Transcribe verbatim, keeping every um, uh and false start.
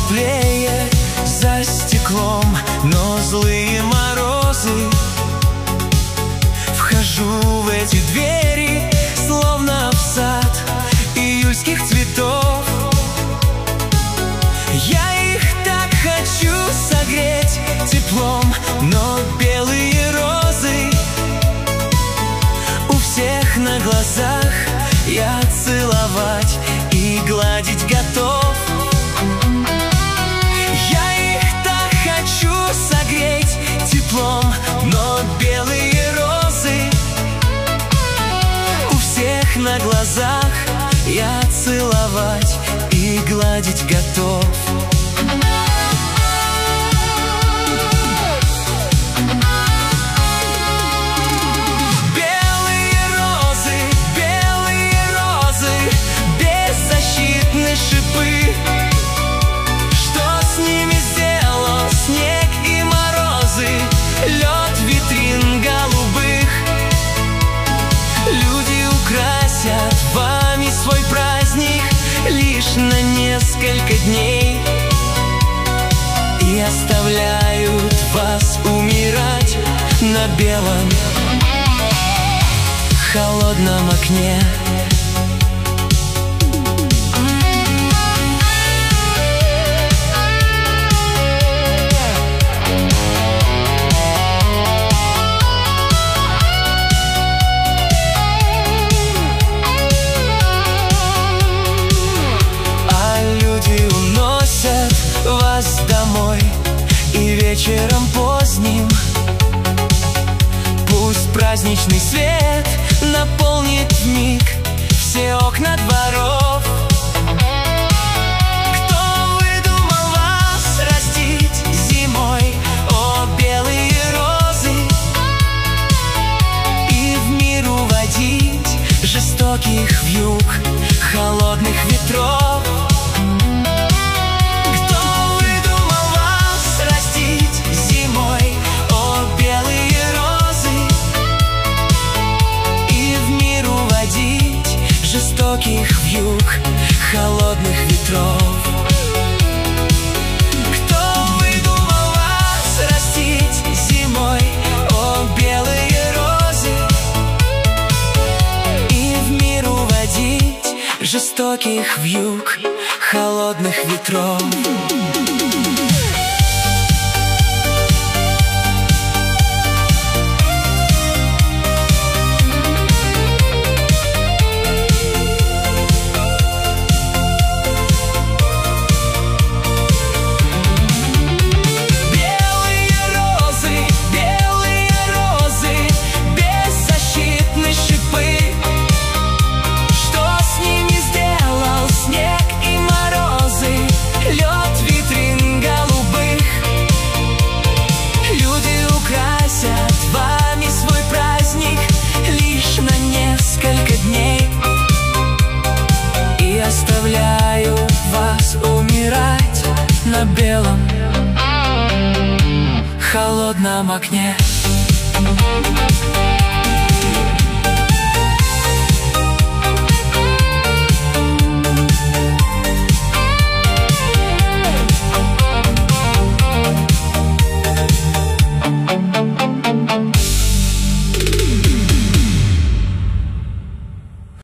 теплее за стеклом, но злые морозы. Вхожу в эти двери, словно в сад июльских цветов. Я их так хочу согреть теплом, но белые розы у всех на глазах я целовать и гладить готов. Я их так хочу согреть теплом, но белые розы у всех на глазах я целовать и гладить готов. Белые розы, белые розы, беззащитны шипы. Что с ними сделал снег и морозы, лед витрин голубых? Люди украсят вами свой праздник лишь на несколько дней и оставляют вас умирать на белом холодном окне. Вас домой и вечером поздним пусть праздничный свет наполнит вмиг все окна дворов. Кто выдумал вас растить зимой, о белые розы, и в мир уводить жестоких вьюг холодных ветров? Жестоких вьюг холодных ветров. Кто выдумал вас растить зимой, о белые розы, и в мир уводить жестоких вьюг холодных ветров? Оставляю вас умирать на белом холодном окне.